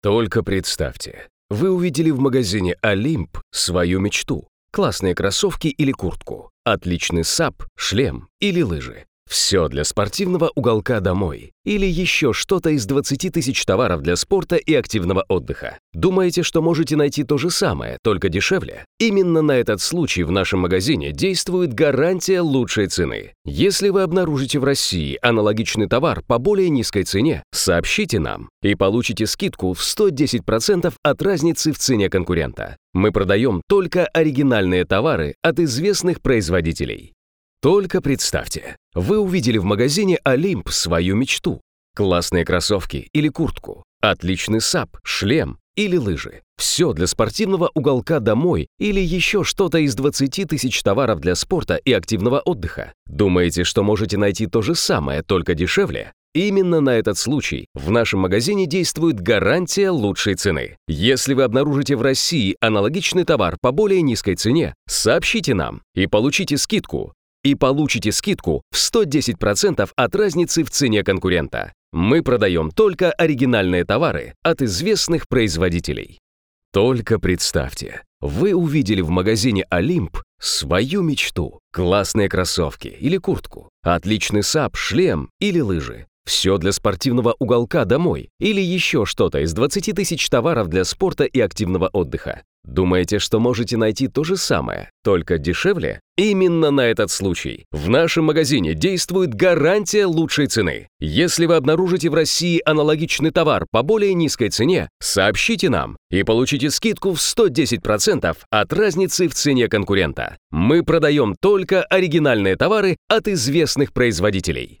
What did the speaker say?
Только представьте, вы увидели в магазине «Олимп» свою мечту. Классные кроссовки или куртку, отличный САП, шлем или лыжи. Все для спортивного уголка домой. Или еще что-то из 20 тысяч товаров для спорта и активного отдыха. Думаете, что можете найти то же самое, только дешевле? Именно на этот случай в нашем магазине действует гарантия лучшей цены. Если вы обнаружите в России аналогичный товар по более низкой цене, сообщите нам и получите скидку в 110% от разницы в цене конкурента. Мы продаем только оригинальные товары от известных производителей. Только представьте, вы увидели в магазине «Олимп» свою мечту. Классные кроссовки или куртку, отличный САП, шлем или лыжи. Все для спортивного уголка домой или еще что-то из 20 тысяч товаров для спорта и активного отдыха. Думаете, что можете найти то же самое, только дешевле? Именно на этот случай в нашем магазине действует гарантия лучшей цены. Если вы обнаружите в России аналогичный товар по более низкой цене, сообщите нам и получите скидку в 110% от разницы в цене конкурента. Мы продаем только оригинальные товары от известных производителей. Только представьте, вы увидели в магазине «Олимп» свою мечту. Классные кроссовки или куртку, отличный САП, шлем или лыжи. Все для спортивного уголка домой или еще что-то из 20 тысяч товаров для спорта и активного отдыха. Думаете, что можете найти то же самое, только дешевле? Именно на этот случай в нашем магазине действует гарантия лучшей цены. Если вы обнаружите в России аналогичный товар по более низкой цене, сообщите нам и получите скидку в 110% от разницы в цене конкурента. Мы продаем только оригинальные товары от известных производителей.